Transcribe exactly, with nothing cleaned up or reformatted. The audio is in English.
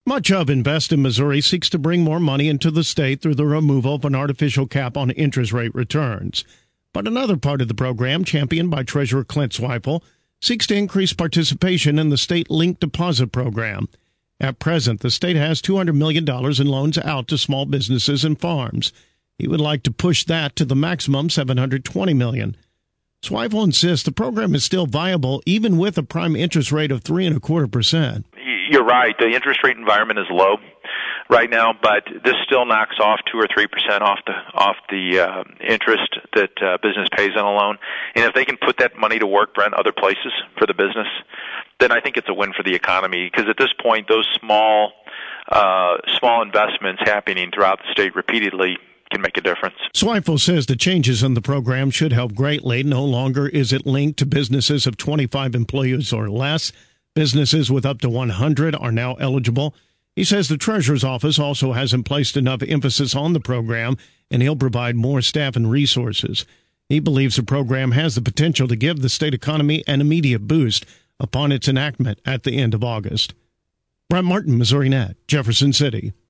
Much of Invest in Missouri seeks to bring more money into the state through the removal of an artificial cap on interest rate returns. But another part of the program, championed by Treasurer Clint Zweifel, seeks to increase participation in the state linked deposit program. At present, the state has two hundred million dollars in loans out to small businesses and farms. He would like to push that to the maximum seven hundred twenty million dollars. Zweifel insists the program is still viable even with a prime interest rate of three and a quarter percent. You're right. The interest rate environment is low right now, but this still knocks off two or three percent off the off the uh, interest that uh, business pays on a loan. And if they can put that money to work, Brent, other places for the business, then I think it's a win for the economy. Because at this point, those small uh, small investments happening throughout the state repeatedly can make a difference. Zweifel says the changes in the program should help greatly. No longer is it linked to businesses of twenty-five employees or less. Businesses with up to one hundred are now eligible. He says the Treasurer's office also hasn't placed enough emphasis on the program, and he'll provide more staff and resources. He believes the program has the potential to give the state economy an immediate boost upon its enactment at the end of August. Brent Martin, Missouri Net, Jefferson City.